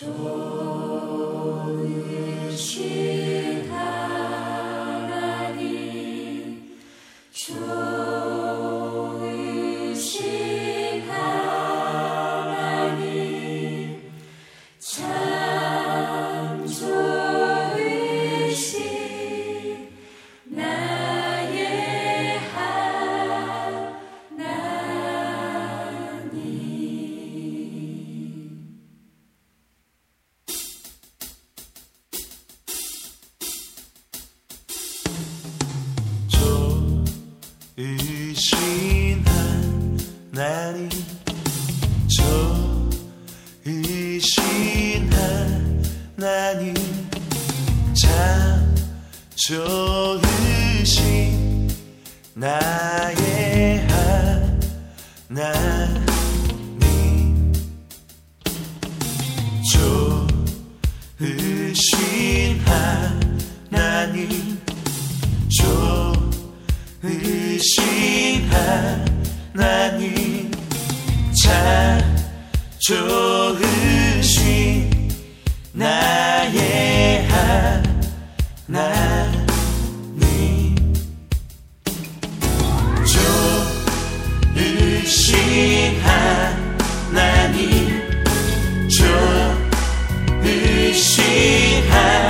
좋으신 하나님, 좋으신 하나님, 참 좋으신 나의 하나님. 좋으신 하나님, 좋으신 하나님, 참 좋으신 나의 하나님. 좋으신 하나님, 좋으신 하나님, 참 좋으신 나의 하나님. 좋으신 하나님, 좋으신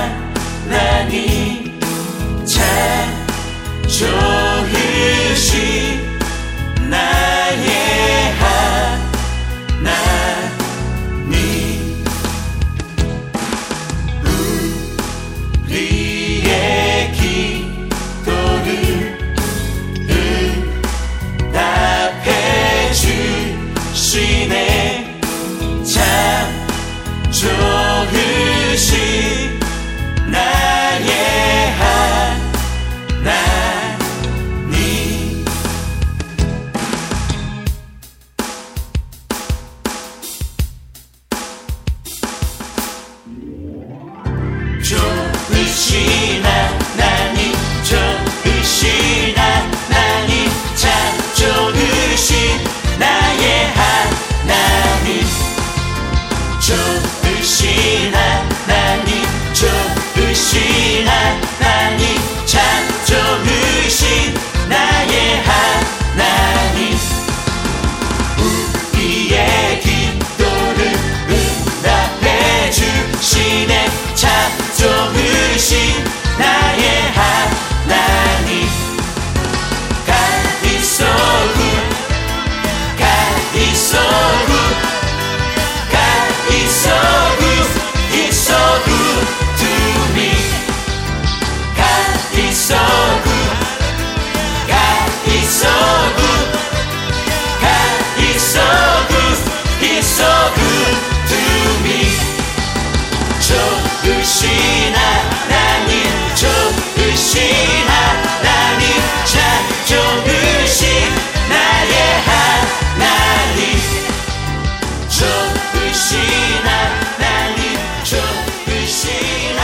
하나님, 참 좋으신 나의 하나님. 우리의 기도를 응답해 주시네. 참 좋으신 나의 하나님. 좋으신 하나님, 좋으신 하나님, 참 좋으신 나의 하나님. 좋으신 하나님, 좋으신 하나님, 참 좋으신 나의 하나님. 우리의 기도를 응답해 주시네. 참 좋으신 나의 하나님. God is so good, God is so good, God is so good, He's so good to me. God is so good, God is so good, God is so good, He's so good to me. 좋으신 하나님, 좋으신 하나님, 참 좋으신 나의 하나님. 좋으신 하나님, 좋으신